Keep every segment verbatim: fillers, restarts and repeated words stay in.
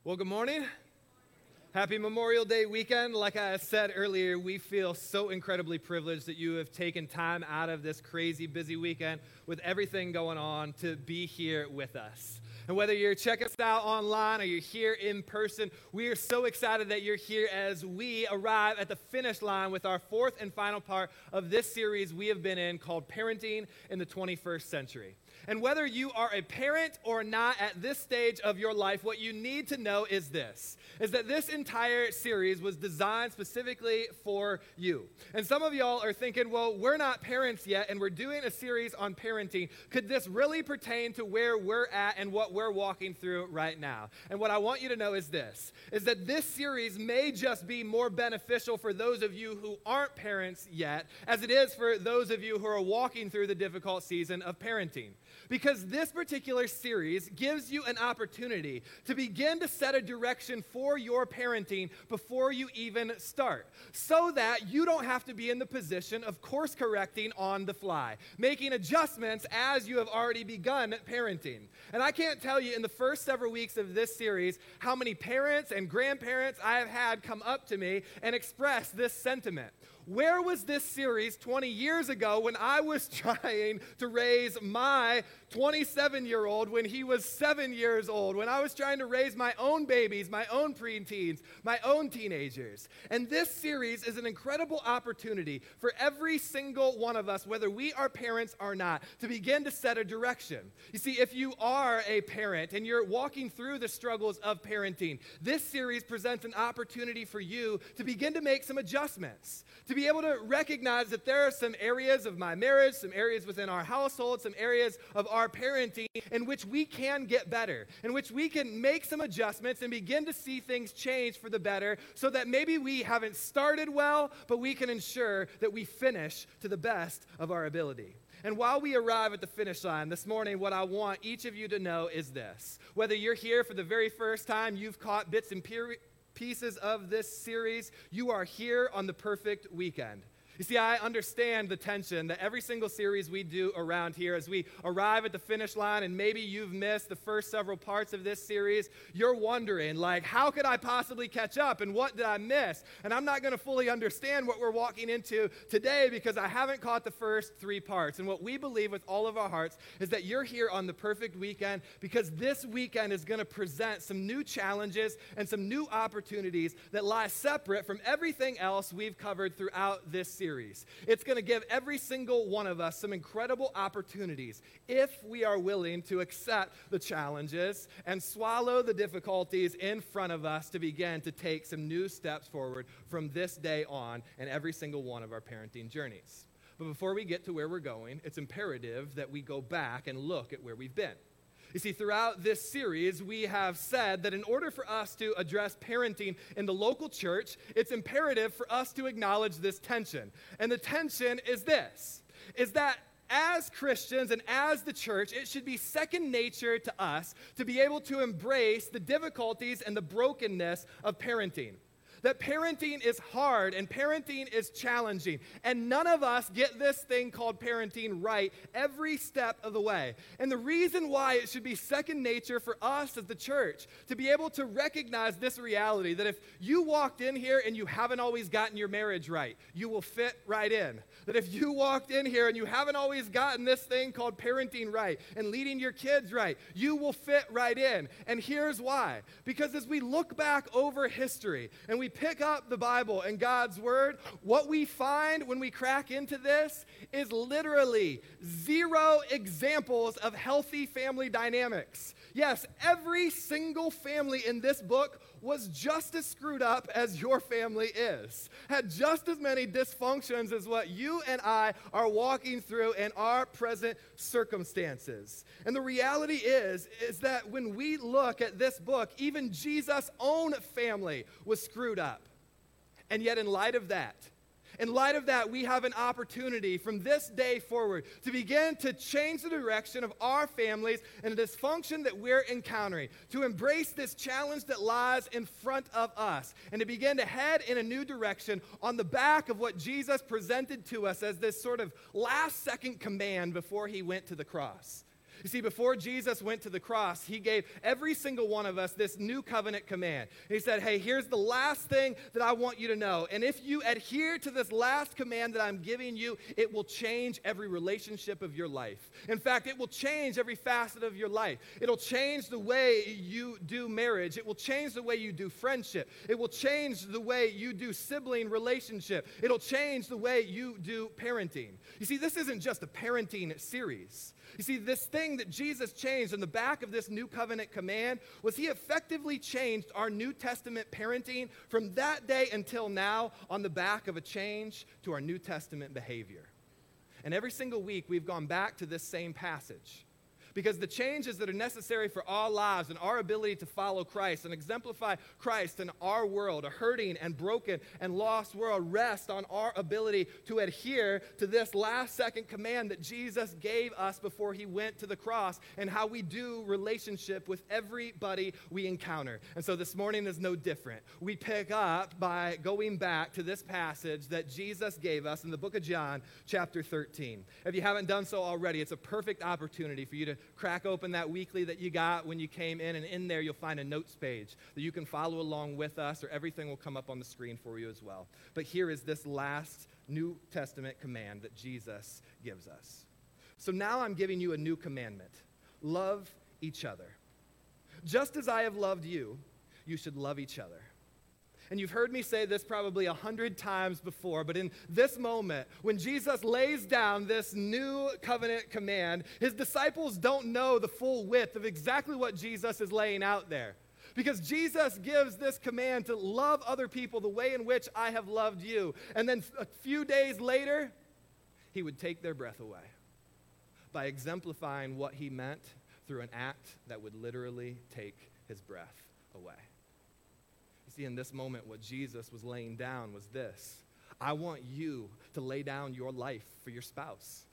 Well, good morning. Happy Memorial Day weekend. Like I said earlier, we feel so incredibly privileged that you have taken time out of this crazy busy weekend with everything going on to be here with us. And whether you're checking us out online or you're here in person, we are so excited that you're here as we arrive at the finish line with our fourth and final part of this series we have been in called Parenting in the twenty-first Century. And whether you are a parent or not at this stage of your life, what you need to know is this, is that this entire series was designed specifically for you. And some of y'all are thinking, well, we're not parents yet, and we're doing a series on parenting. Could this really pertain to where we're at and what we're walking through right now? And what I want you to know is this, is that this series may just be more beneficial for those of you who aren't parents yet, as it is for those of you who are walking through the difficult season of parenting. Because this particular series gives you an opportunity to begin to set a direction for your parenting before you even start, so that you don't have to be in the position of course correcting on the fly, making adjustments as you have already begun parenting. And I can't tell you in the first several weeks of this series how many parents and grandparents I have had come up to me and express this sentiment. Where was this series twenty years ago when I was trying to raise my twenty-seven-year-old when he was seven years old, when I was trying to raise my own babies, my own preteens, my own teenagers? And this series is an incredible opportunity for every single one of us, whether we are parents or not, to begin to set a direction. You see, if you are a parent and you're walking through the struggles of parenting, this series presents an opportunity for you to begin to make some adjustments, to be able to recognize that there are some areas of my marriage, some areas within our household, some areas of our parenting in which we can get better, in which we can make some adjustments and begin to see things change for the better, so that maybe we haven't started well, but we can ensure that we finish to the best of our ability. And while we arrive at the finish line this morning, what I want each of you to know is this. Whether you're here for the very first time, you've caught bits and pieces pieces of this series, you are here on the perfect weekend. You see, I understand the tension that every single series we do around here, as we arrive at the finish line, and maybe you've missed the first several parts of this series, you're wondering, like, how could I possibly catch up, and what did I miss? And I'm not going to fully understand what we're walking into today because I haven't caught the first three parts. And what we believe with all of our hearts is that you're here on the perfect weekend because this weekend is going to present some new challenges and some new opportunities that lie separate from everything else we've covered throughout this series. Series. It's going to give every single one of us some incredible opportunities if we are willing to accept the challenges and swallow the difficulties in front of us to begin to take some new steps forward from this day on in every single one of our parenting journeys. But before we get to where we're going, it's imperative that we go back and look at where we've been. You see, throughout this series, we have said that in order for us to address parenting in the local church, it's imperative for us to acknowledge this tension. And the tension is this, is that as Christians and as the church, it should be second nature to us to be able to embrace the difficulties and the brokenness of parenting. That parenting is hard and parenting is challenging. And none of us get this thing called parenting right every step of the way. And the reason why it should be second nature for us as the church to be able to recognize this reality, that if you walked in here and you haven't always gotten your marriage right, you will fit right in. That if you walked in here and you haven't always gotten this thing called parenting right and leading your kids right, you will fit right in. And here's why. Because as we look back over history and we pick up the Bible and God's Word, what we find when we crack into this is literally zero examples of healthy family dynamics. Yes, every single family in this book was just as screwed up as your family is, had just as many dysfunctions as what you and I are walking through in our present circumstances. And the reality is, is that when we look at this book, even Jesus' own family was screwed up. And yet in light of that, In light of that, we have an opportunity from this day forward to begin to change the direction of our families and the dysfunction that we're encountering, to embrace this challenge that lies in front of us, and to begin to head in a new direction on the back of what Jesus presented to us as this sort of last-second command before he went to the cross. You see, before Jesus went to the cross, he gave every single one of us this new covenant command. He said, hey, here's the last thing that I want you to know. And if you adhere to this last command that I'm giving you, it will change every relationship of your life. In fact, it will change every facet of your life. It'll change the way you do marriage. It will change the way you do friendship. It will change the way you do sibling relationship. It'll change the way you do parenting. You see, this isn't just a parenting series. You see, this thing that Jesus changed in the back of this new covenant command was he effectively changed our New Testament parenting from that day until now on the back of a change to our New Testament behavior. And every single week we've gone back to this same passage. Because the changes that are necessary for our lives and our ability to follow Christ and exemplify Christ in our world, a hurting and broken and lost world, rest on our ability to adhere to this last second command that Jesus gave us before he went to the cross and how we do relationship with everybody we encounter. And so this morning is no different. We pick up by going back to this passage that Jesus gave us in the book of John, chapter thirteen. If you haven't done so already, it's a perfect opportunity for you to crack open that weekly that you got when you came in, and in there you'll find a notes page that you can follow along with us, or everything will come up on the screen for you as well. But here is this last New Testament command that Jesus gives us. So now I'm giving you a new commandment. Love each other. Just as I have loved you, you should love each other. And you've heard me say this probably a hundred times before, but in this moment, when Jesus lays down this new covenant command, his disciples don't know the full width of exactly what Jesus is laying out there. Because Jesus gives this command to love other people the way in which I have loved you. And then a few days later, he would take their breath away by exemplifying what he meant through an act that would literally take his breath away. See, in this moment, what Jesus was laying down was this. I want you to lay down your life for your spouse.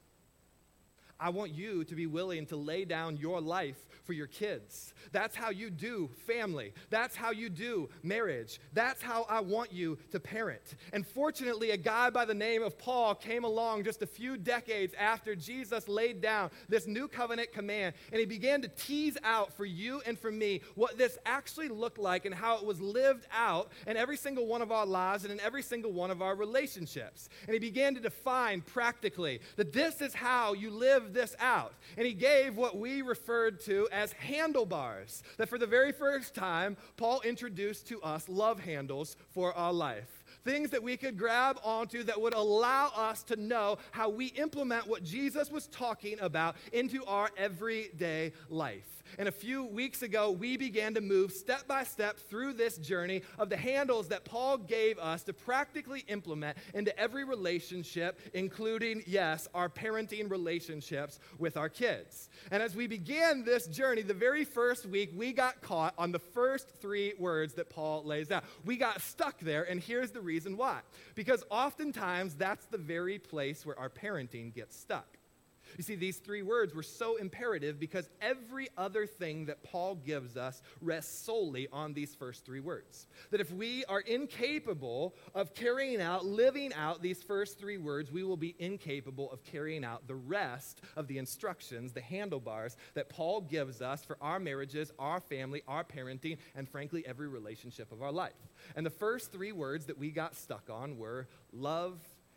I want you to be willing to lay down your life for your kids. That's how you do family. That's how you do marriage. That's how I want you to parent. And fortunately, a guy by the name of Paul came along just a few decades after Jesus laid down this new covenant command, and he began to tease out for you and for me what this actually looked like and how it was lived out in every single one of our lives and in every single one of our relationships. And he began to define practically that this is how you live this out. And he gave what we referred to as handlebars, that for the very first time, Paul introduced to us love handles for our life. Things that we could grab onto that would allow us to know how we implement what Jesus was talking about into our everyday life. And a few weeks ago, we began to move step by step through this journey of the handles that Paul gave us to practically implement into every relationship, including, yes, our parenting relationships with our kids. And as we began this journey, the very first week, we got caught on the first three words that Paul lays out. We got stuck there, and here's the reason why. Because oftentimes, that's the very place where our parenting gets stuck. You see, these three words were so imperative because every other thing that Paul gives us rests solely on these first three words. That if we are incapable of carrying out, living out these first three words, we will be incapable of carrying out the rest of the instructions, the handlebars that Paul gives us for our marriages, our family, our parenting, and frankly, every relationship of our life. And the first three words that we got stuck on were, love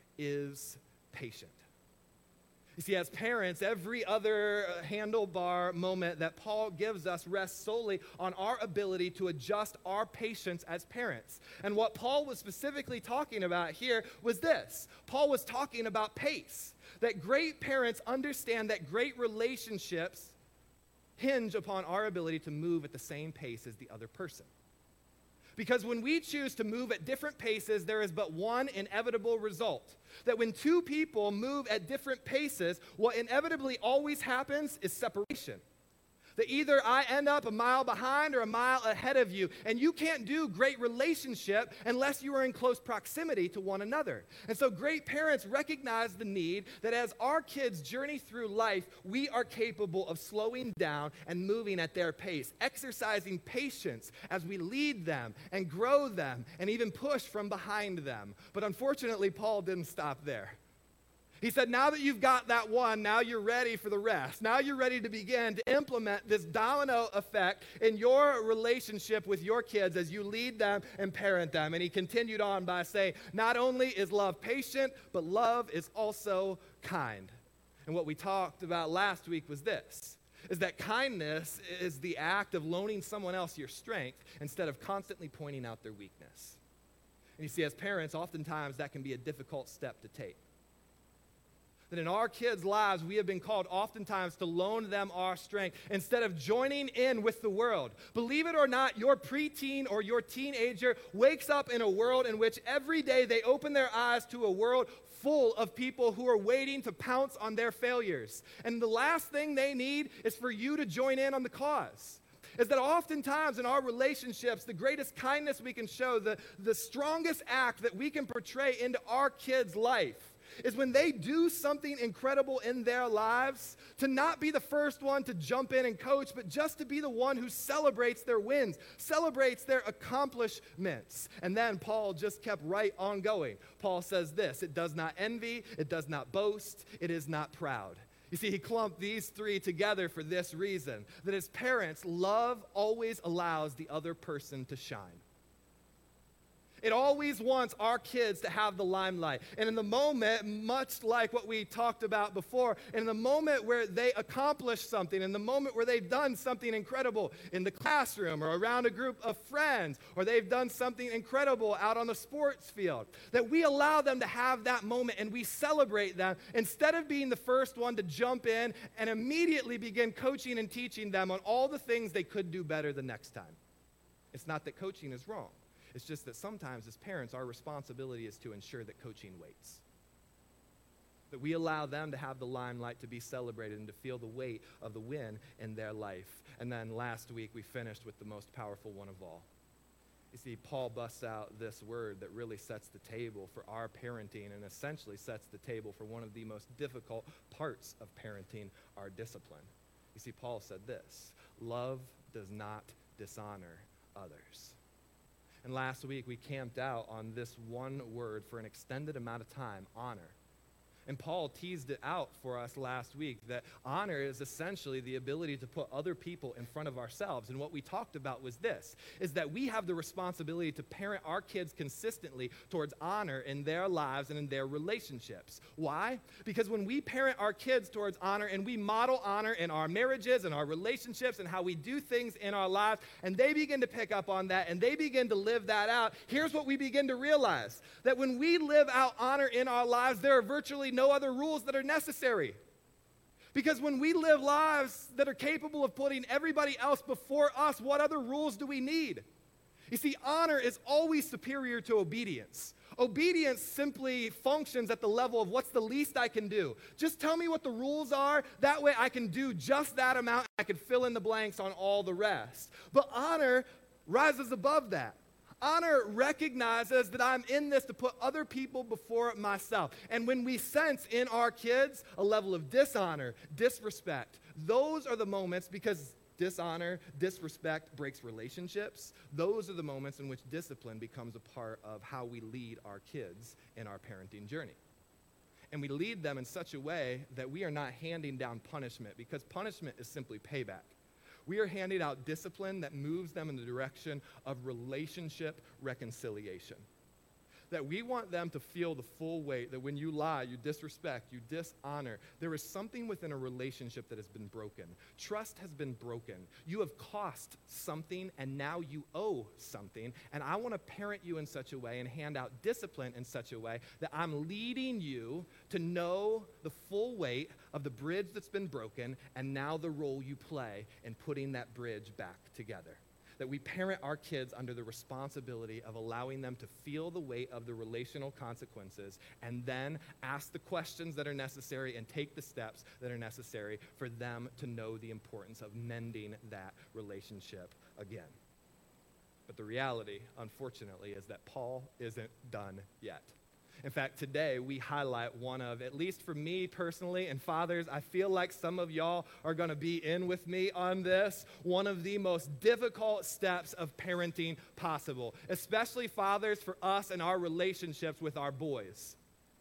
is patient. You see, as parents, every other handlebar moment that Paul gives us rests solely on our ability to adjust our patience as parents. And what Paul was specifically talking about here was this. Paul was talking about pace. That great parents understand that great relationships hinge upon our ability to move at the same pace as the other person. Because when we choose to move at different paces, there is but one inevitable result. That when two people move at different paces, what inevitably always happens is separation. That either I end up a mile behind or a mile ahead of you, and you can't do great relationship unless you are in close proximity to one another. And so great parents recognize the need that as our kids journey through life, we are capable of slowing down and moving at their pace, exercising patience as we lead them and grow them and even push from behind them. But unfortunately, Paul didn't stop there. He said, now that you've got that one, now you're ready for the rest. Now you're ready to begin to implement this domino effect in your relationship with your kids as you lead them and parent them. And he continued on by saying, not only is love patient, but love is also kind. And what we talked about last week was this, is that kindness is the act of loaning someone else your strength instead of constantly pointing out their weakness. And you see, as parents, oftentimes that can be a difficult step to take. That in our kids' lives, we have been called oftentimes to loan them our strength instead of joining in with the world. Believe it or not, your preteen or your teenager wakes up in a world in which every day they open their eyes to a world full of people who are waiting to pounce on their failures. And the last thing they need is for you to join in on the cause. Is that oftentimes in our relationships, the greatest kindness we can show, the, the strongest act that we can portray into our kids' life, is when they do something incredible in their lives, to not be the first one to jump in and coach, but just to be the one who celebrates their wins, celebrates their accomplishments. And then Paul just kept right on going. Paul says this, it does not envy, it does not boast, it is not proud. You see, he clumped these three together for this reason, that as parents, love always allows the other person to shine. It always wants our kids to have the limelight. And in the moment, much like what we talked about before, in the moment where they accomplish something, in the moment where they've done something incredible in the classroom or around a group of friends, or they've done something incredible out on the sports field, that we allow them to have that moment and we celebrate them instead of being the first one to jump in and immediately begin coaching and teaching them on all the things they could do better the next time. It's not that coaching is wrong. It's just that sometimes as parents, our responsibility is to ensure that coaching waits. That we allow them to have the limelight to be celebrated and to feel the weight of the win in their life. And then last week, we finished with the most powerful one of all. You see, Paul busts out this word that really sets the table for our parenting and essentially sets the table for one of the most difficult parts of parenting, our discipline. You see, Paul said this, love does not dishonor others. And last week, we camped out on this one word for an extended amount of time, honor. And Paul teased it out for us last week, that honor is essentially the ability to put other people in front of ourselves. And what we talked about was this, is that we have the responsibility to parent our kids consistently towards honor in their lives and in their relationships. Why? Because when we parent our kids towards honor and we model honor in our marriages and our relationships and how we do things in our lives, and they begin to pick up on that and they begin to live that out, here's what we begin to realize, that when we live out honor in our lives, there are virtually no other rules that are necessary. Because when we live lives that are capable of putting everybody else before us, what other rules do we need? You see, honor is always superior to obedience. Obedience simply functions at the level of what's the least I can do. Just tell me what the rules are. That way I can do just that amount. I can fill in the blanks on all the rest. But honor rises above that. Honor recognizes that I'm in this to put other people before myself. And when we sense in our kids a level of dishonor, disrespect, those are the moments, because dishonor, disrespect breaks relationships, those are the moments in which discipline becomes a part of how we lead our kids in our parenting journey. And we lead them in such a way that we are not handing down punishment, because punishment is simply payback. We are handing out discipline that moves them in the direction of relationship reconciliation. That we want them to feel the full weight, that when you lie, you disrespect, you dishonor, there is something within a relationship that has been broken. Trust has been broken. You have cost something, and now you owe something. And I want to parent you in such a way and hand out discipline in such a way that I'm leading you to know the full weight of the bridge that's been broken, and now the role you play in putting that bridge back together. That we parent our kids under the responsibility of allowing them to feel the weight of the relational consequences and then ask the questions that are necessary and take the steps that are necessary for them to know the importance of mending that relationship again. But the reality, unfortunately, is that Paul isn't done yet. In fact, today we highlight one of, at least for me personally, and fathers, I feel like some of y'all are going to be in with me on this, one of the most difficult steps of parenting possible, especially fathers for us and our relationships with our boys.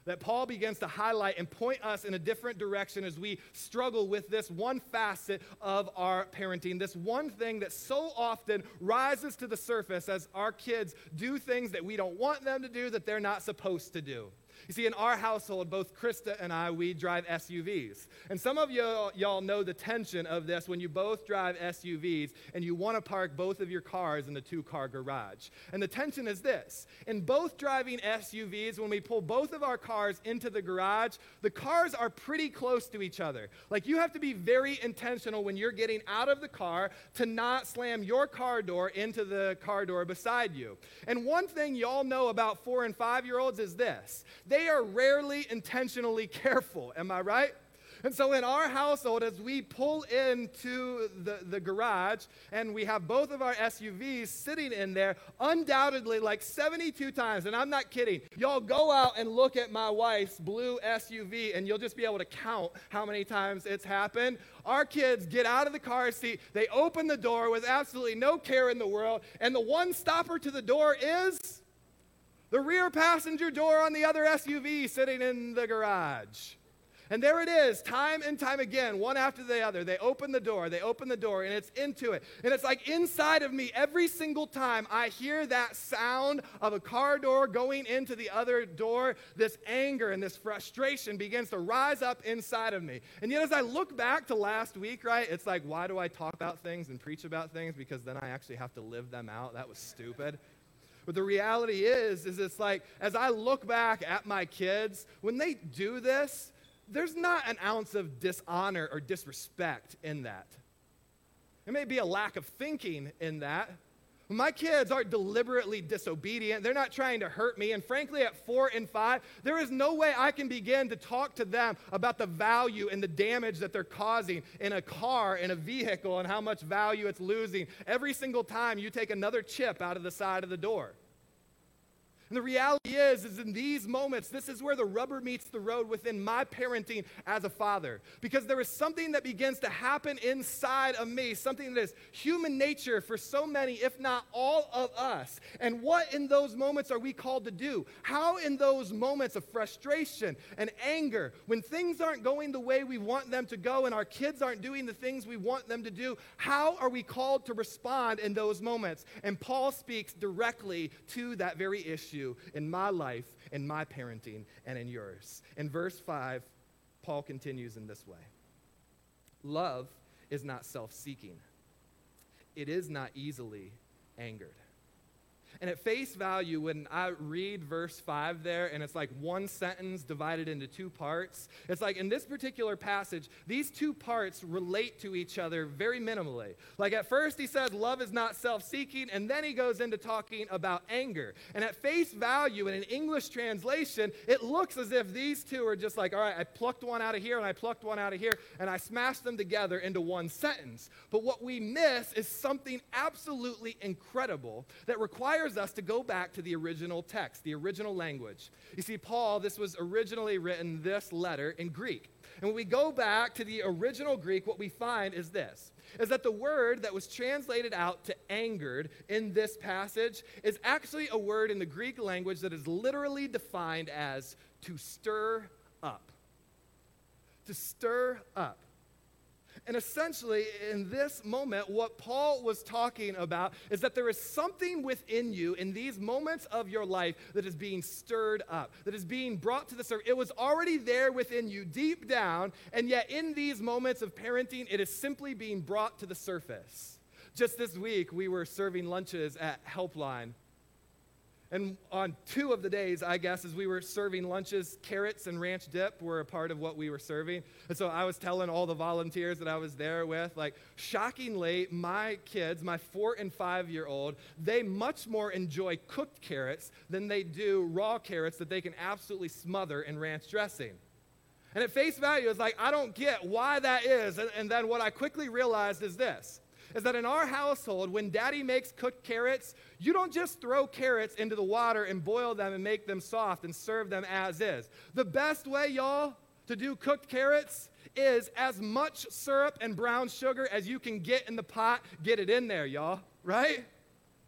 that Paul begins to highlight and point us in a different direction as we struggle with this one facet of our parenting, this one thing that so often rises to the surface as our kids do things that we don't want them to do, that they're not supposed to do. You see, in our household, both Krista and I, we drive S U Vs. And some of y'all, y'all know the tension of this when you both drive S U Vs and you want to park both of your cars in the two-car garage. And the tension is this. In both driving S U Vs, when we pull both of our cars into the garage, the cars are pretty close to each other. Like, you have to be very intentional when you're getting out of the car to not slam your car door into the car door beside you. And one thing y'all know about four and five-year-olds is this. They are rarely intentionally careful, am I right? And so in our household, as we pull into the, the garage and we have both of our S U Vs sitting in there, undoubtedly like seventy-two times, and I'm not kidding, y'all go out and look at my wife's blue S U V and you'll just be able to count how many times it's happened. Our kids get out of the car seat, they open the door with absolutely no care in the world, and the one stopper to the door is the rear passenger door on the other S U V sitting in the garage. And there it is, time and time again, one after the other. They open the door, they open the door, and it's into it. And it's like inside of me, every single time I hear that sound of a car door going into the other door, this anger and this frustration begins to rise up inside of me. And yet as I look back to last week, right, it's like, why do I talk about things and preach about things? Because then I actually have to live them out. That was stupid. But the reality is, is it's like, as I look back at my kids, when they do this, there's not an ounce of dishonor or disrespect in that. There may be a lack of thinking in that. My kids aren't deliberately disobedient. They're not trying to hurt me. And frankly, at four and five, there is no way I can begin to talk to them about the value and the damage that they're causing in a car, in a vehicle, and how much value it's losing every single time you take another chip out of the side of the door. And the reality is, is in these moments, this is where the rubber meets the road within my parenting as a father. Because there is something that begins to happen inside of me, something that is human nature for so many, if not all of us. And what in those moments are we called to do? How in those moments of frustration and anger, when things aren't going the way we want them to go and our kids aren't doing the things we want them to do, how are we called to respond in those moments? And Paul speaks directly to that very issue in my life, in my parenting, and in yours. In verse five, Paul continues in this way. Love is not self-seeking. It is not easily angered. And at face value, when I read verse five there, and it's like one sentence divided into two parts, it's like in this particular passage, these two parts relate to each other very minimally. Like at first he says love is not self-seeking, and then he goes into talking about anger. And at face value, in an English translation, it looks as if these two are just like, all right, I plucked one out of here, and I plucked one out of here, and I smashed them together into one sentence. But what we miss is something absolutely incredible that requires us to go back to the original text, the original language. You see, Paul, this was originally written, this letter, in Greek. And when we go back to the original Greek, what we find is this, is that the word that was translated out to angered in this passage is actually a word in the Greek language that is literally defined as to stir up. To stir up. And essentially, in this moment, what Paul was talking about is that there is something within you in these moments of your life that is being stirred up, that is being brought to the surface. It was already there within you deep down, and yet in these moments of parenting, it is simply being brought to the surface. Just this week, we were serving lunches at Helpline. And on two of the days, I guess, as we were serving lunches, carrots and ranch dip were a part of what we were serving. And so I was telling all the volunteers that I was there with, like, shockingly, my kids, my four and five-year-old, they much more enjoy cooked carrots than they do raw carrots that they can absolutely smother in ranch dressing. And at face value, it's like, I don't get why that is. And, and then what I quickly realized is this. Is that in our household, when Daddy makes cooked carrots, you don't just throw carrots into the water and boil them and make them soft and serve them as is. The best way, y'all, to do cooked carrots is as much syrup and brown sugar as you can get in the pot, get it in there, y'all, right?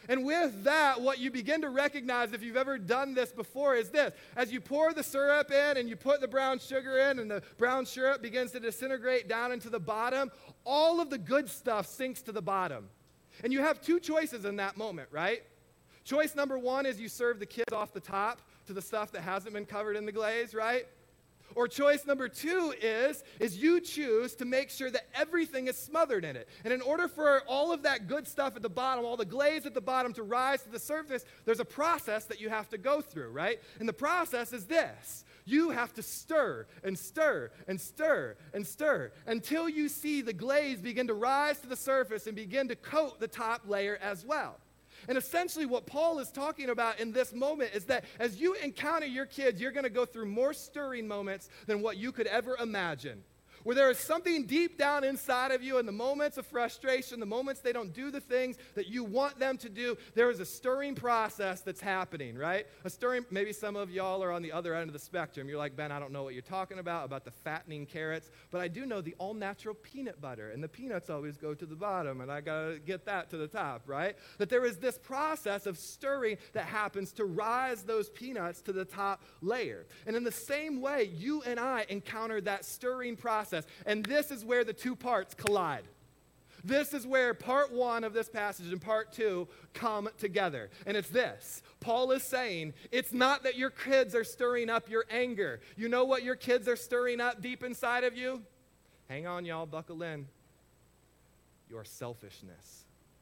And with that, what you begin to recognize, if you've ever done this before, is this. As you pour the syrup in and you put the brown sugar in and the brown syrup begins to disintegrate down into the bottom, all of the good stuff sinks to the bottom. And you have two choices in that moment, right? Choice number one is you serve the kids off the top to the stuff that hasn't been covered in the glaze, right? Or choice number two is, is you choose to make sure that everything is smothered in it. And in order for all of that good stuff at the bottom, all the glaze at the bottom to rise to the surface, there's a process that you have to go through, right? And the process is this. You have to stir and stir and stir and stir until you see the glaze begin to rise to the surface and begin to coat the top layer as well. And essentially what Paul is talking about in this moment is that as you encounter your kids, you're going to go through more stirring moments than what you could ever imagine. Where there is something deep down inside of you in the moments of frustration, the moments they don't do the things that you want them to do, there is a stirring process that's happening, right? A stirring, maybe some of y'all are on the other end of the spectrum. You're like, Ben, I don't know what you're talking about, about the fattening carrots, but I do know the all-natural peanut butter, and the peanuts always go to the bottom, and I got to get that to the top, right? That there is this process of stirring that happens to rise those peanuts to the top layer. And in the same way, you and I encounter that stirring process. And this is where the two parts collide. This is where part one of this passage and part two come together. And it's this. Paul is saying, it's not that your kids are stirring up your anger. You know what your kids are stirring up deep inside of you? Hang on, y'all, buckle in. Your selfishness.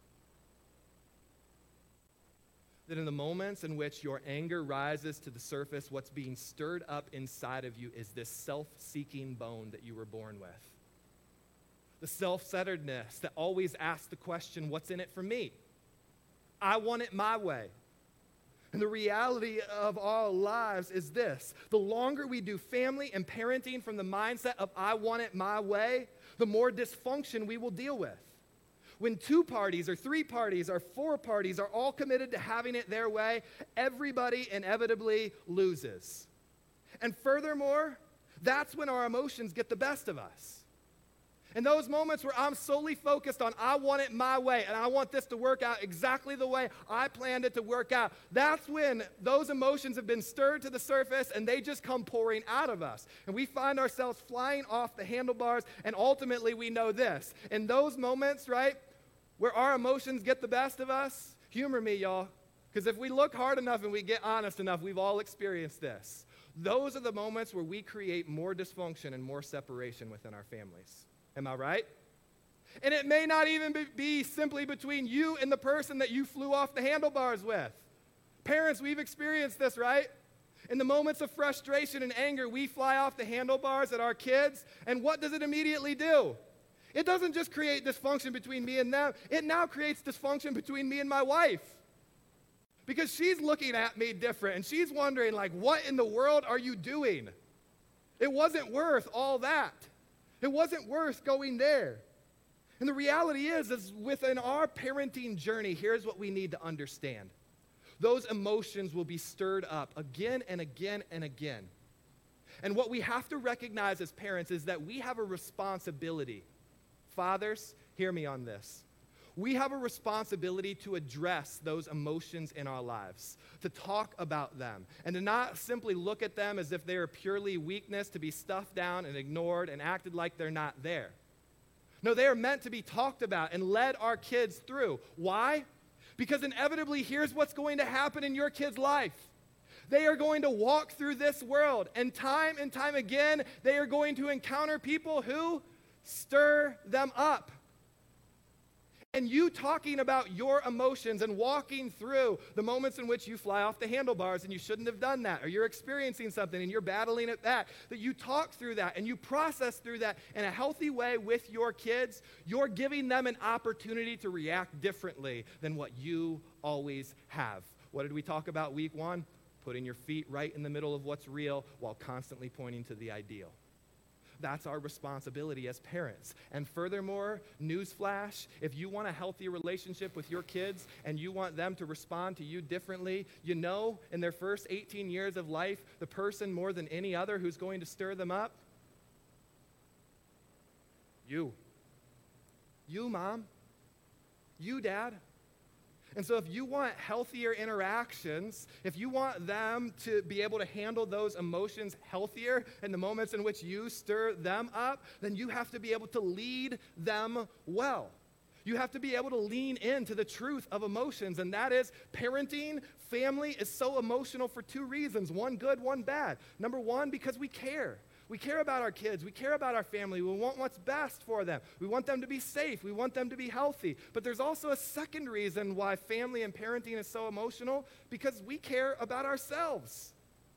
That in the moments in which your anger rises to the surface, what's being stirred up inside of you is this self-seeking bone that you were born with. The self-centeredness that always asks the question, what's in it for me? I want it my way. And the reality of our lives is this. The longer we do family and parenting from the mindset of I want it my way, the more dysfunction we will deal with. When two parties or three parties or four parties are all committed to having it their way, everybody inevitably loses. And furthermore, that's when our emotions get the best of us. In those moments where I'm solely focused on I want it my way and I want this to work out exactly the way I planned it to work out, that's when those emotions have been stirred to the surface and they just come pouring out of us. And we find ourselves flying off the handlebars, and ultimately we know this. In those moments, right, where our emotions get the best of us, humor me, y'all, because if we look hard enough and we get honest enough, we've all experienced this. Those are the moments where we create more dysfunction and more separation within our families. Am I right? And it may not even be, be simply between you and the person that you flew off the handlebars with. Parents, we've experienced this, right? In the moments of frustration and anger, we fly off the handlebars at our kids, and what does it immediately do? It doesn't just create dysfunction between me and them. It now creates dysfunction between me and my wife. Because she's looking at me different, and she's wondering, like, what in the world are you doing? It wasn't worth all that. It wasn't worth going there. And the reality is, is within our parenting journey, here's what we need to understand. Those emotions will be stirred up again and again and again. And what we have to recognize as parents is that we have a responsibility. Fathers, hear me on this. We have a responsibility to address those emotions in our lives, to talk about them, and to not simply look at them as if they are purely weakness to be stuffed down and ignored and acted like they're not there. No, they are meant to be talked about and led our kids through. Why? Because inevitably, here's what's going to happen in your kid's life. They are going to walk through this world, and time and time again, they are going to encounter people who stir them up. And you talking about your emotions and walking through the moments in which you fly off the handlebars and you shouldn't have done that, or you're experiencing something and you're battling at that, that you talk through that and you process through that in a healthy way with your kids, you're giving them an opportunity to react differently than what you always have. What did we talk about week one? Putting your feet right in the middle of what's real while constantly pointing to the ideal. That's our responsibility as parents. And furthermore, newsflash, if you want a healthy relationship with your kids and you want them to respond to you differently, you know in their first eighteen years of life, the person more than any other who's going to stir them up? You. You, Mom. You, Dad. And so if you want healthier interactions, if you want them to be able to handle those emotions healthier in the moments in which you stir them up, then you have to be able to lead them well. You have to be able to lean into the truth of emotions, and that is parenting, family is so emotional for two reasons, one good, one bad. Number one, because we care. We care about our kids. We care about our family. We want what's best for them. We want them to be safe. We want them to be healthy. But there's also a second reason why family and parenting is so emotional, because we care about ourselves.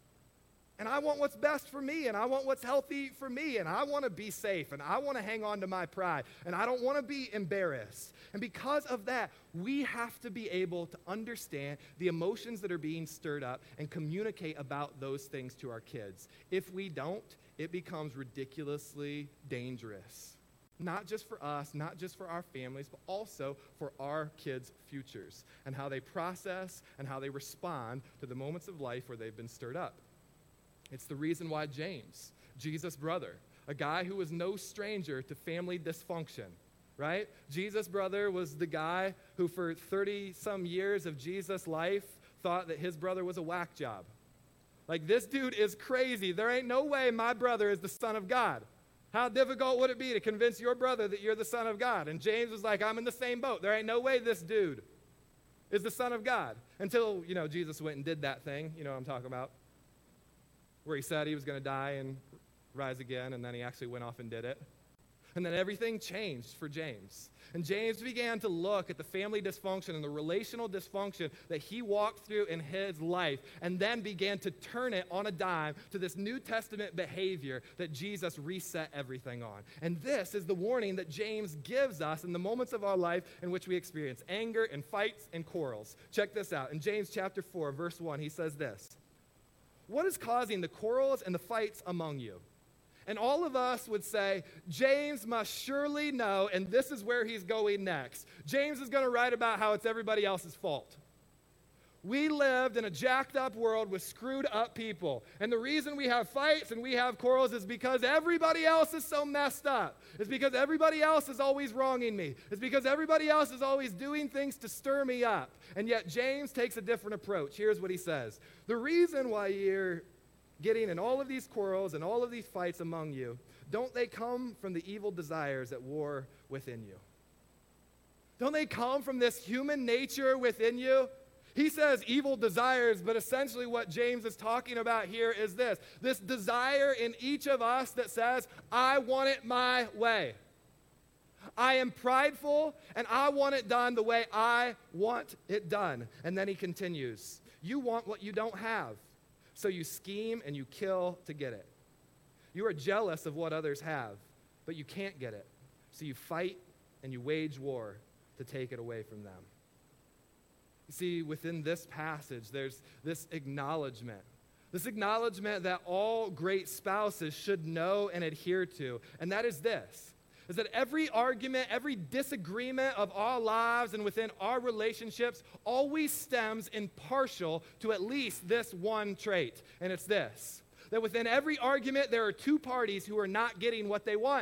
And I want what's best for me, and I want what's healthy for me, and I want to be safe, and I want to hang on to my pride, and I don't want to be embarrassed. And because of that, we have to be able to understand the emotions that are being stirred up and communicate about those things to our kids. If we don't, it becomes ridiculously dangerous. Not just for us, not just for our families, but also for our kids' futures and how they process and how they respond to the moments of life where they've been stirred up. It's the reason why James, Jesus' brother, a guy who was no stranger to family dysfunction, right? Jesus' brother was the guy who for thirty-some years of Jesus' life thought that his brother was a whack job. Like, this dude is crazy. There ain't no way my brother is the Son of God. How difficult would it be to convince your brother that you're the Son of God? And James was like, I'm in the same boat. There ain't no way this dude is the Son of God. Until, you know, Jesus went and did that thing, you know what I'm talking about, where he said he was going to die and rise again, and then he actually went off and did it. And then everything changed for James. And James began to look at the family dysfunction and the relational dysfunction that he walked through in his life, and then began to turn it on a dime to this New Testament behavior that Jesus reset everything on. And this is the warning that James gives us in the moments of our life in which we experience anger and fights and quarrels. Check this out. In James chapter four, verse one, he says this: "What is causing the quarrels and the fights among you?" And all of us would say, James must surely know, and this is where he's going next. James is going to write about how it's everybody else's fault. We lived in a jacked up world with screwed up people. And the reason we have fights and we have quarrels is because everybody else is so messed up. It's because everybody else is always wronging me. It's because everybody else is always doing things to stir me up. And yet James takes a different approach. Here's what he says. The reason why you're getting in all of these quarrels and all of these fights among you, don't they come from the evil desires at war within you? Don't they come from this human nature within you? He says evil desires, but essentially what James is talking about here is this. This desire in each of us that says, I want it my way. I am prideful, and I want it done the way I want it done. And then he continues, you want what you don't have. So you scheme and you kill to get it. You are jealous of what others have, but you can't get it. So you fight and you wage war to take it away from them. You see, within this passage, there's this acknowledgement. This acknowledgement that all great spouses should know and adhere to. And that is this. Is that every argument, every disagreement of our lives and within our relationships always stems in partial to at least this one trait. And it's this, that within every argument, there are two parties who are not getting what they want.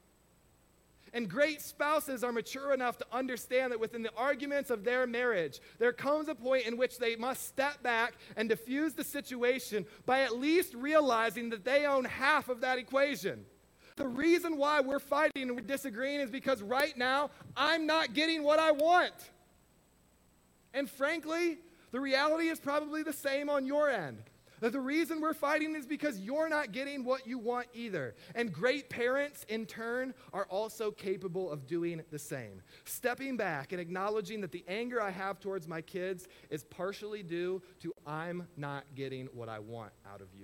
And great spouses are mature enough to understand that within the arguments of their marriage, there comes a point in which they must step back and diffuse the situation by at least realizing that they own half of that equation. The reason why we're fighting and we're disagreeing is because right now, I'm not getting what I want. And frankly, the reality is probably the same on your end. That the reason we're fighting is because you're not getting what you want either. And great parents, in turn, are also capable of doing the same. Stepping back and acknowledging that the anger I have towards my kids is partially due to I'm not getting what I want out of you.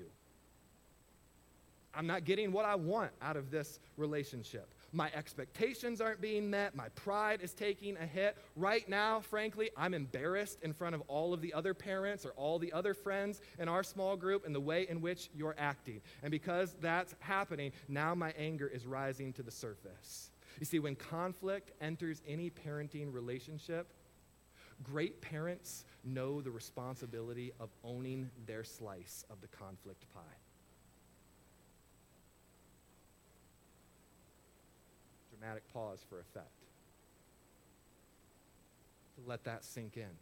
I'm not getting what I want out of this relationship. My expectations aren't being met. My pride is taking a hit. Right now, frankly, I'm embarrassed in front of all of the other parents or all the other friends in our small group in the way in which you're acting. And because that's happening, now my anger is rising to the surface. You see, when conflict enters any parenting relationship, great parents know the responsibility of owning their slice of the conflict pie. Dramatic pause for effect. to let that sink in.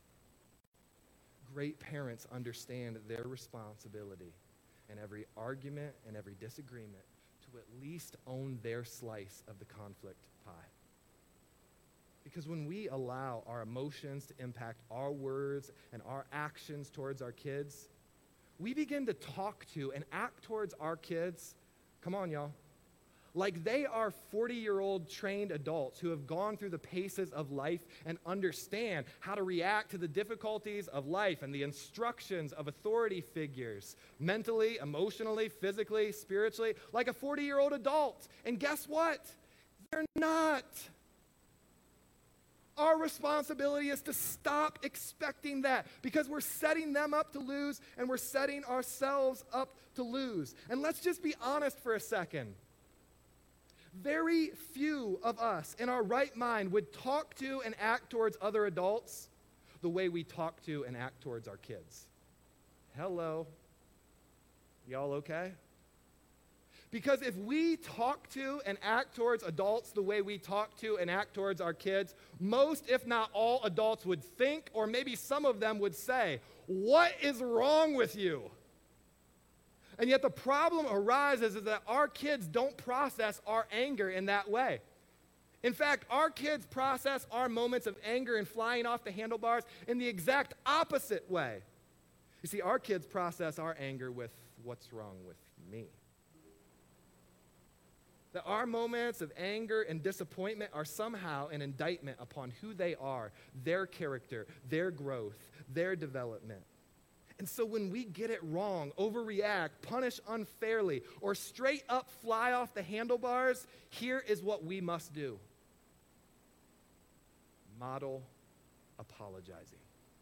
Great parents understand their responsibility in every argument and every disagreement to at least own their slice of the conflict pie. Because when we allow our emotions to impact our words and our actions towards our kids, we begin to talk to and act towards our kids, come on, y'all, like they are forty-year-old trained adults who have gone through the paces of life and understand how to react to the difficulties of life and the instructions of authority figures, mentally, emotionally, physically, spiritually, like a forty-year-old adult. And guess what? They're not. Our responsibility is to stop expecting that, because we're setting them up to lose and we're setting ourselves up to lose. And let's just be honest for a second. Very few of us in our right mind would talk to and act towards other adults the way we talk to and act towards our kids. Hello. Y'all okay? Because if we talk to and act towards adults the way we talk to and act towards our kids, most, if not all, adults would think, or maybe some of them would say, "What is wrong with you?" And yet the problem arises is that our kids don't process our anger in that way. In fact, our kids process our moments of anger and flying off the handlebars in the exact opposite way. You see, our kids process our anger with, "What's wrong with me?" That our moments of anger and disappointment are somehow an indictment upon who they are, their character, their growth, their development. And so when we get it wrong, overreact, punish unfairly, or straight up fly off the handlebars, here is what we must do. Model apologizing.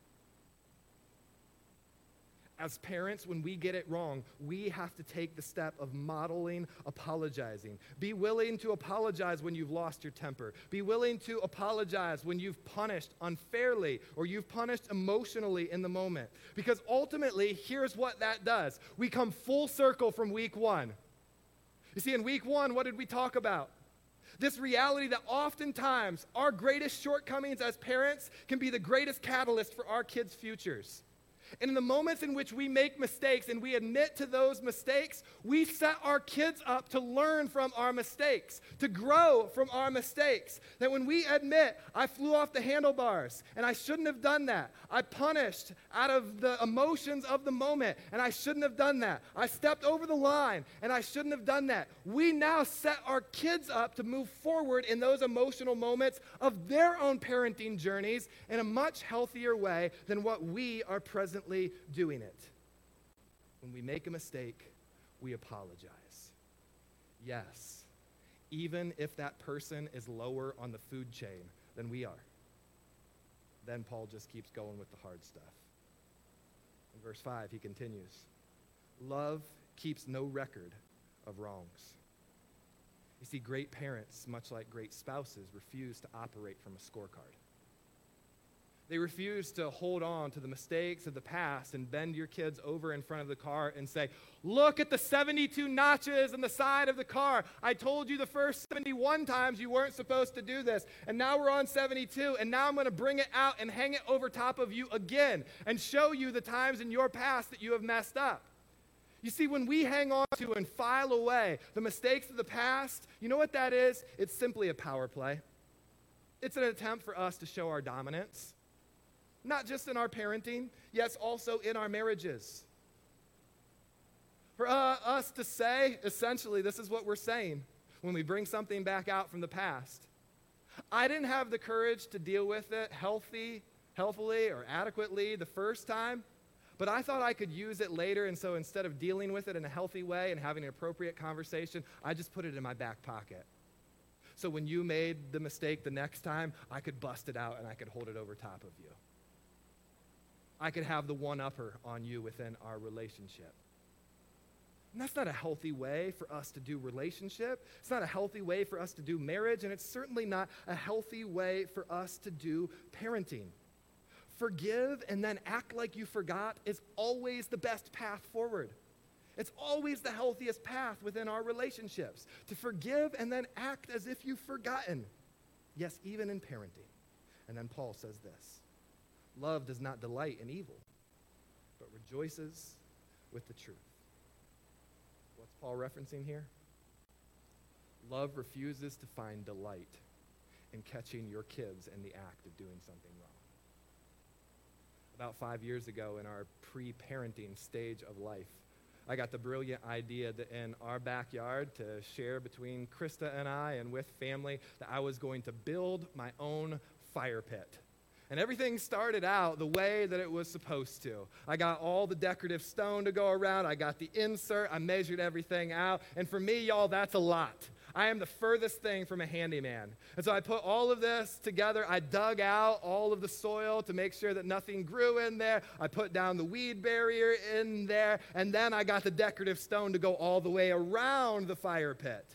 As parents, when we get it wrong, we have to take the step of modeling apologizing. Be willing to apologize when you've lost your temper. Be willing to apologize when you've punished unfairly or you've punished emotionally in the moment. Because ultimately, here's what that does. We come full circle from week one. You see, in week one, what did we talk about? This reality that oftentimes our greatest shortcomings as parents can be the greatest catalyst for our kids' futures. And in the moments in which we make mistakes and we admit to those mistakes, we set our kids up to learn from our mistakes, to grow from our mistakes. That when we admit, I flew off the handlebars and I shouldn't have done that. I punished out of the emotions of the moment and I shouldn't have done that. I stepped over the line and I shouldn't have done that. We now set our kids up to move forward in those emotional moments of their own parenting journeys in a much healthier way than what we are presently doing it. When we make a mistake, we apologize. Yes, even if that person is lower on the food chain than we are. Then Paul just keeps going with the hard stuff. In verse five, he continues, love keeps no record of wrongs. You see, great parents, much like great spouses, refuse to operate from a scorecard. They refuse to hold on to the mistakes of the past and bend your kids over in front of the car and say, look at the seventy-two notches on the side of the car. I told you the first seventy-one times you weren't supposed to do this. And now we're on seventy-two, and now I'm going to bring it out and hang it over top of you again and show you the times in your past that you have messed up. You see, when we hang on to and file away the mistakes of the past, you know what that is? It's simply a power play. It's an attempt for us to show our dominance. Not just in our parenting, yes, also in our marriages. For uh, us to say, essentially, this is what we're saying when we bring something back out from the past. I didn't have the courage to deal with it healthy, healthfully or adequately the first time, but I thought I could use it later, and so instead of dealing with it in a healthy way and having an appropriate conversation, I just put it in my back pocket. So when you made the mistake the next time, I could bust it out and I could hold it over top of you. I could have the one-upper on you within our relationship. And that's not a healthy way for us to do relationship. It's not a healthy way for us to do marriage, and it's certainly not a healthy way for us to do parenting. Forgive and then act like you forgot is always the best path forward. It's always the healthiest path within our relationships, to forgive and then act as if you've forgotten. Yes, even in parenting. And then Paul says this: love does not delight in evil, but rejoices with the truth. What's Paul referencing here? Love refuses to find delight in catching your kids in the act of doing something wrong. About five years ago, in our pre-parenting stage of life, I got the brilliant idea that in our backyard, to share between Krista and I and with family, that I was going to build my own fire pit. And everything started out the way that it was supposed to. I got all the decorative stone to go around. I got the insert. I measured everything out. And for me, y'all, that's a lot. I am the furthest thing from a handyman. And so I put all of this together. I dug out all of the soil to make sure that nothing grew in there. I put down the weed barrier in there. And then I got the decorative stone to go all the way around the fire pit.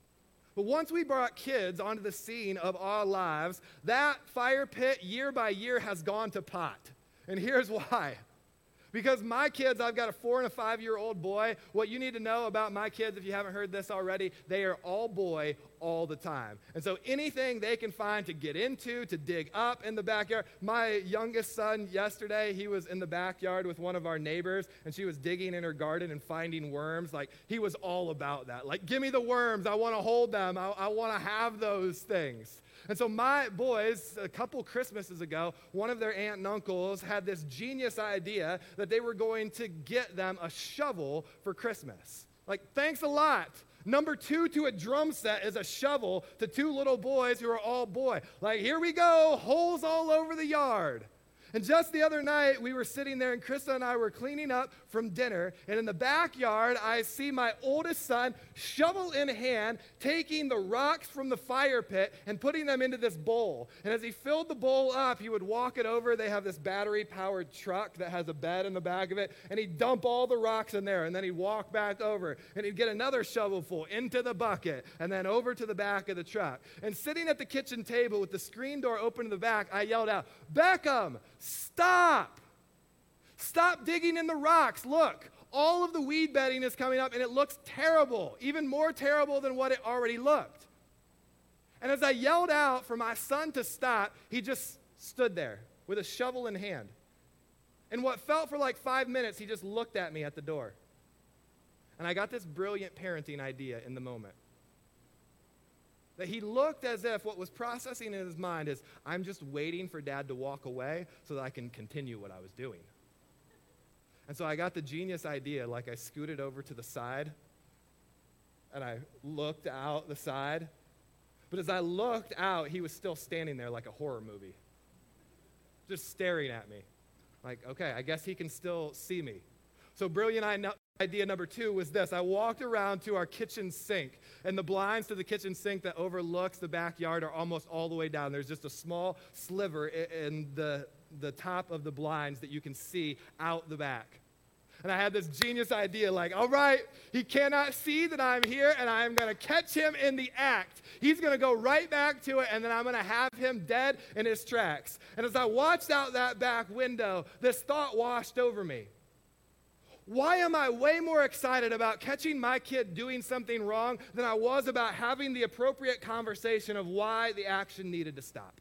But once we brought kids onto the scene of our lives, that fire pit year by year has gone to pot. And here's why. Because my kids, I've got a four and a five-year-old boy. What you need to know about my kids, if you haven't heard this already, they are all boy all the time. And so anything they can find to get into, to dig up in the backyard. My youngest son yesterday, he was in the backyard with one of our neighbors, and she was digging in her garden and finding worms. Like, he was all about that. Like, give me the worms. I want to hold them. I, I want to have those things. And so my boys, a couple Christmases ago, one of their aunt and uncles had this genius idea that they were going to get them a shovel for Christmas. Like, thanks a lot. Number two to a drum set is a shovel to two little boys who are all boy. Like, here we go, holes all over the yard. And just the other night, we were sitting there, and Krista and I were cleaning up from dinner, and in the backyard, I see my oldest son, shovel in hand, taking the rocks from the fire pit and putting them into this bowl. And as he filled the bowl up, he would walk it over. They have this battery-powered truck that has a bed in the back of it, and he'd dump all the rocks in there, and then he'd walk back over, and he'd get another shovelful into the bucket, and then over to the back of the truck. And sitting at the kitchen table with the screen door open to the back, I yelled out, "Beckham, stop! Stop digging in the rocks. Look, all of the weed bedding is coming up, and it looks terrible, even more terrible than what it already looked." And as I yelled out for my son to stop, he just stood there with a shovel in hand. And what felt for like five minutes, he just looked at me at the door. And I got this brilliant parenting idea in the moment. That he looked as if what was processing in his mind is, I'm just waiting for Dad to walk away so that I can continue what I was doing. And so I got the genius idea, like I scooted over to the side, and I looked out the side. But as I looked out, he was still standing there like a horror movie, just staring at me. Like, okay, I guess he can still see me. So brilliant idea number two was this. I walked around to our kitchen sink, and the blinds to the kitchen sink that overlooks the backyard are almost all the way down. There's just a small sliver in the, the top of the blinds that you can see out the back. And I had this genius idea, like, all right, he cannot see that I'm here, and I'm going to catch him in the act. He's going to go right back to it, and then I'm going to have him dead in his tracks. And as I watched out that back window, this thought washed over me. Why am I way more excited about catching my kid doing something wrong than I was about having the appropriate conversation of why the action needed to stop?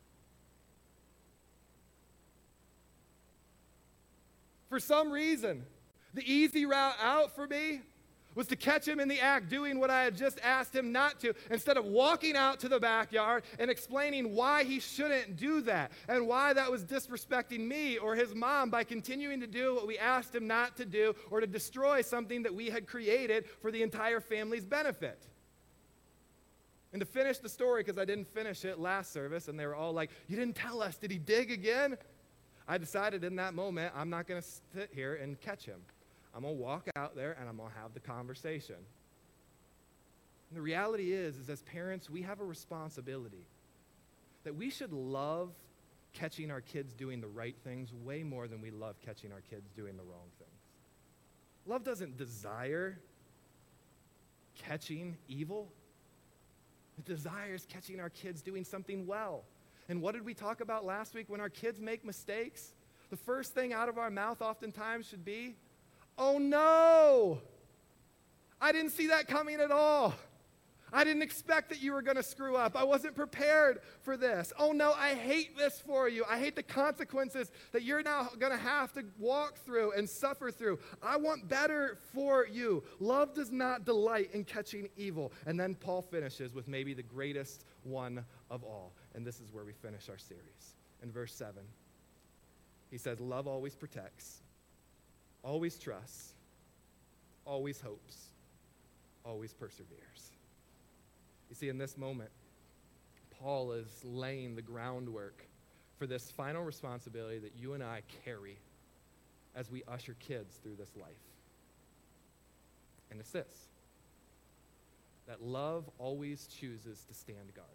For some reason, the easy route out for me was to catch him in the act doing what I had just asked him not to, instead of walking out to the backyard and explaining why he shouldn't do that and why that was disrespecting me or his mom by continuing to do what we asked him not to do or to destroy something that we had created for the entire family's benefit. And to finish the story, because I didn't finish it last service, and they were all like, "You didn't tell us, did he dig again?" I decided in that moment, I'm not going to sit here and catch him. I'm going to walk out there, and I'm going to have the conversation. And the reality is, is as parents, we have a responsibility that we should love catching our kids doing the right things way more than we love catching our kids doing the wrong things. Love doesn't desire catching evil. It desires catching our kids doing something well. And what did we talk about last week? When our kids make mistakes, the first thing out of our mouth oftentimes should be, "Oh no, I didn't see that coming at all. I didn't expect that you were going to screw up. I wasn't prepared for this. Oh no, I hate this for you. I hate the consequences that you're now going to have to walk through and suffer through. I want better for you. Love does not delight in catching evil. And then Paul finishes with maybe the greatest one of all. And this is where we finish our series. In verse seven, he says, love always protects, always trusts, always hopes, always perseveres. You see, in this moment, Paul is laying the groundwork for this final responsibility that you and I carry as we usher kids through this life. And it's this, that love always chooses to stand guard.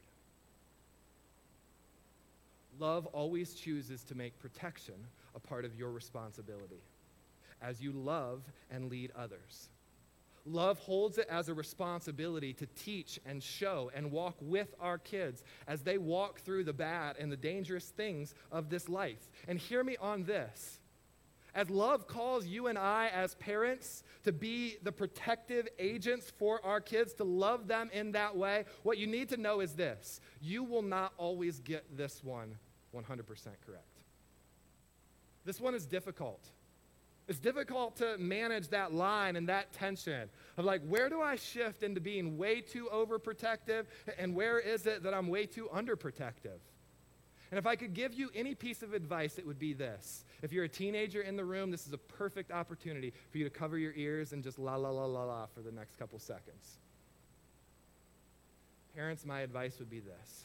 Love always chooses to make protection a part of your responsibility as you love and lead others. Love holds it as a responsibility to teach and show and walk with our kids as they walk through the bad and the dangerous things of this life. And hear me on this. As love calls you and I as parents to be the protective agents for our kids, to love them in that way, what you need to know is this. You will not always get this one one hundred percent correct. This one is difficult. It's difficult to manage that line and that tension of like, where do I shift into being way too overprotective, and where is it that I'm way too underprotective? And if I could give you any piece of advice, it would be this. If you're a teenager in the room, this is a perfect opportunity for you to cover your ears and just la la la la la for the next couple seconds. Parents, my advice would be this.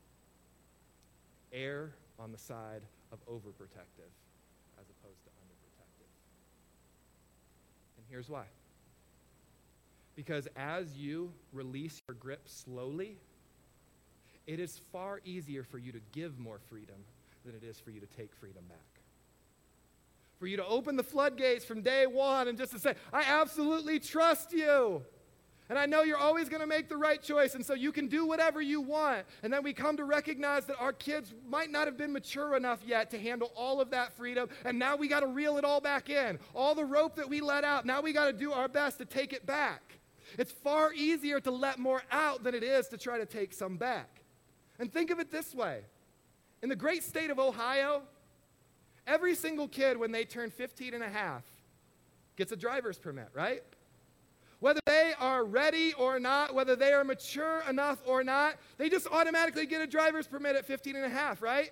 Err on the side of overprotective as opposed to underprotective. And here's why. Because as you release your grip slowly, it is far easier for you to give more freedom than it is for you to take freedom back. For you to open the floodgates from day one and just to say, I absolutely trust you. And I know you're always going to make the right choice, and so you can do whatever you want. And then we come to recognize that our kids might not have been mature enough yet to handle all of that freedom, and now we got to reel it all back in. All the rope that we let out, now we got to do our best to take it back. It's far easier to let more out than it is to try to take some back. And think of it this way. In the great state of Ohio, every single kid when they turn fifteen and a half gets a driver's permit, right? Whether they are ready or not, whether they are mature enough or not, they just automatically get a driver's permit at fifteen and a half, right?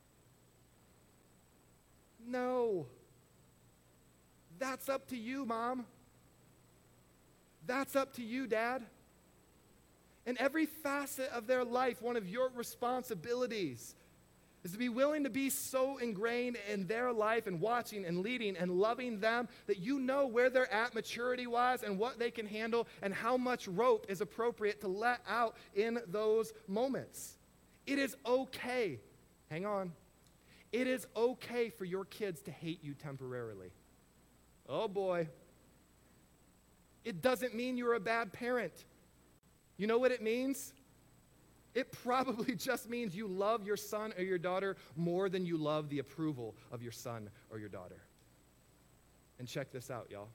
No. That's up to you, Mom. That's up to you, Dad. In every facet of their life, one of your responsibilities is to be willing to be so ingrained in their life and watching and leading and loving them that you know where they're at maturity-wise and what they can handle and how much rope is appropriate to let out in those moments. It is okay. Hang on. It is okay for your kids to hate you temporarily. Oh boy. It doesn't mean you're a bad parent. You know what it means? It probably just means you love your son or your daughter more than you love the approval of your son or your daughter. And check this out, y'all.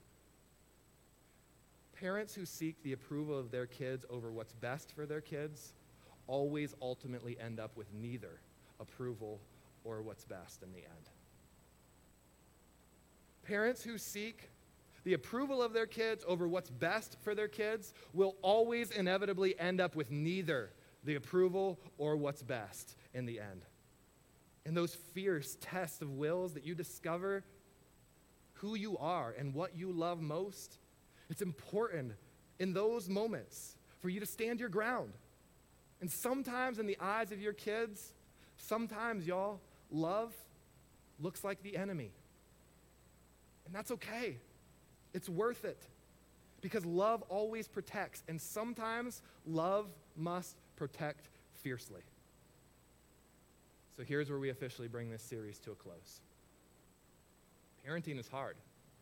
Parents who seek the approval of their kids over what's best for their kids always ultimately end up with neither approval or what's best in the end. Parents who seek the approval of their kids over what's best for their kids will always inevitably end up with neither the approval or what's best in the end. In those fierce tests of wills that you discover who you are and what you love most, it's important in those moments for you to stand your ground. And sometimes in the eyes of your kids, sometimes, y'all, love looks like the enemy. And that's okay. It's worth it. Because love always protects, and sometimes love must protect fiercely. So here's where we officially bring this series to a close. Parenting is hard.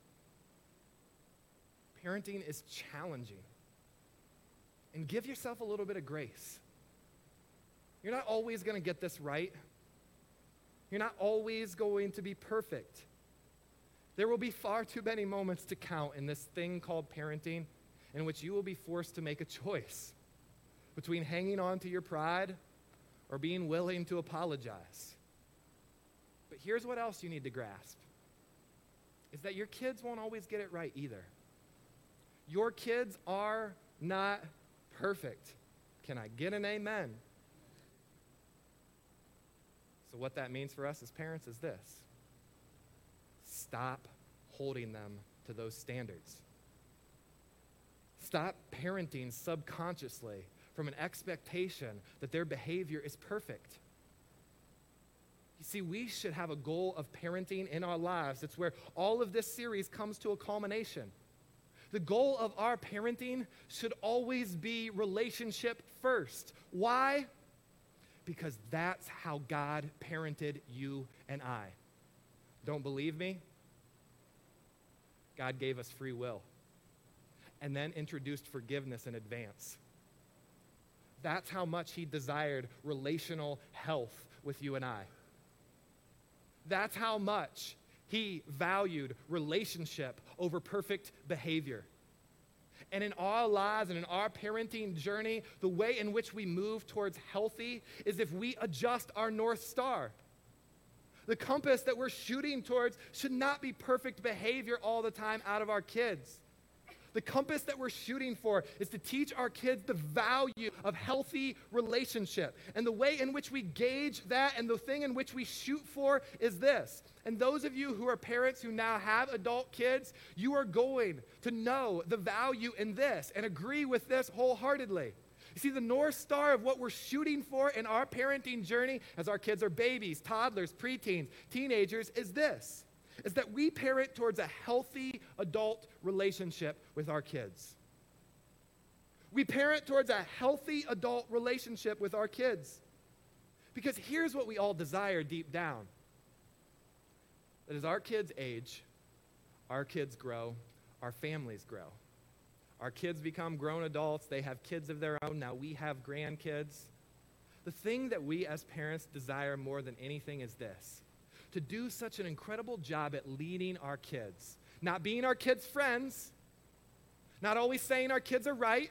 Parenting is challenging. And give yourself a little bit of grace. You're not always going to get this right. You're not always going to be perfect. There will be far too many moments to count in this thing called parenting in which you will be forced to make a choice. between hanging on to your pride or being willing to apologize. But here's what else you need to grasp, is that your kids won't always get it right either. Your kids are not perfect. Can I get an amen? So what that means for us as parents is this: stop holding them to those standards. Stop parenting subconsciously from an expectation that their behavior is perfect. You see, we should have a goal of parenting in our lives. It's where all of this series comes to a culmination. The goal of our parenting should always be relationship first. Why? Because that's how God parented you and I. Don't believe me? God gave us free will and then introduced forgiveness in advance. That's how much he desired relational health with you and I. That's how much he valued relationship over perfect behavior. And in our lives and in our parenting journey, the way in which we move towards healthy is if we adjust our North Star. The compass that we're shooting towards should not be perfect behavior all the time out of our kids. The compass that we're shooting for is to teach our kids the value of healthy relationship. And the way in which we gauge that and the thing in which we shoot for is this. And those of you who are parents who now have adult kids, you are going to know the value in this and agree with this wholeheartedly. You see, the North Star of what we're shooting for in our parenting journey as our kids are babies, toddlers, preteens, teenagers is this. Is that we parent towards a healthy adult relationship with our kids. We parent towards a healthy adult relationship with our kids. Because here's what we all desire deep down. That as our kids age, our kids grow, our families grow. Our kids become grown adults, they have kids of their own, now we have grandkids. The thing that we as parents desire more than anything is this: to do such an incredible job at leading our kids. Not being our kids' friends, not always saying our kids are right,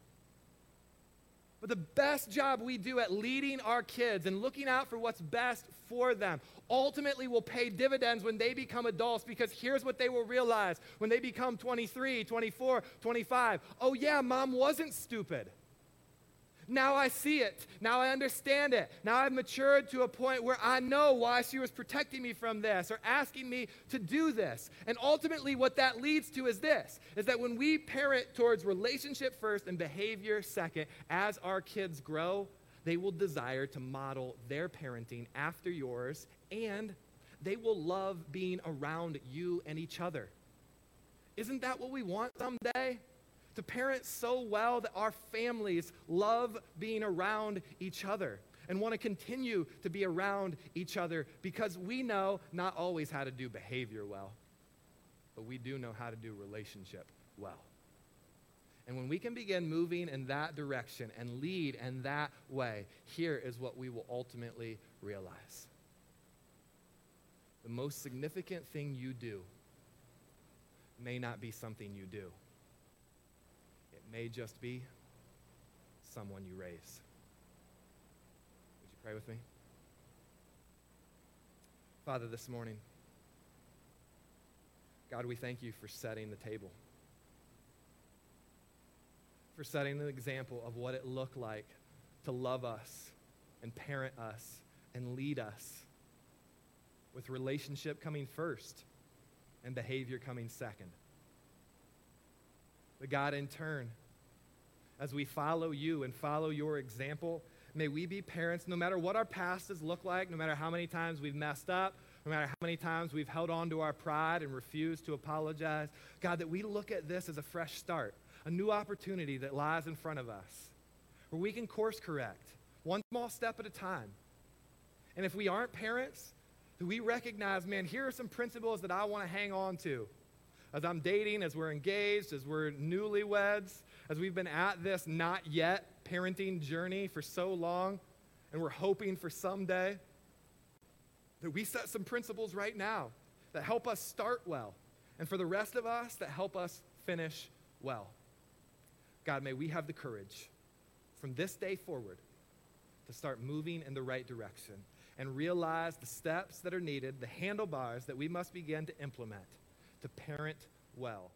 but the best job we do at leading our kids and looking out for what's best for them ultimately will pay dividends when they become adults, because here's what they will realize when they become twenty-three, twenty-four, twenty-five. Oh yeah, mom wasn't stupid. Now I see it. Now I understand it. Now I've matured to a point where I know why she was protecting me from this or asking me to do this. And ultimately what that leads to is this, is that when we parent towards relationship first and behavior second, as our kids grow, they will desire to model their parenting after yours, and they will love being around you and each other. Isn't that what we want someday? To parent so well that our families love being around each other and want to continue to be around each other, because we know not always how to do behavior well, but we do know how to do relationship well. And when we can begin moving in that direction and lead in that way, here is what we will ultimately realize. The most significant thing you do may not be something you do. It may just be someone you raise. Would you pray with me? Father, this morning, God, we thank you for setting the table, for setting an example of what it looked like to love us and parent us and lead us, with relationship coming first and behavior coming second. But God, in turn, as we follow you and follow your example, may we be parents, no matter what our past has looked like, no matter how many times we've messed up, no matter how many times we've held on to our pride and refused to apologize, God, that we look at this as a fresh start, a new opportunity that lies in front of us, where we can course correct, one small step at a time. And if we aren't parents, do we recognize, man, here are some principles that I want to hang on to. As I'm dating, as we're engaged, as we're newlyweds, as we've been at this not yet parenting journey for so long, and we're hoping for someday, that we set some principles right now that help us start well, and for the rest of us, that help us finish well. God, may we have the courage from this day forward to start moving in the right direction and realize the steps that are needed, the handlebars that we must begin to implement to parent well.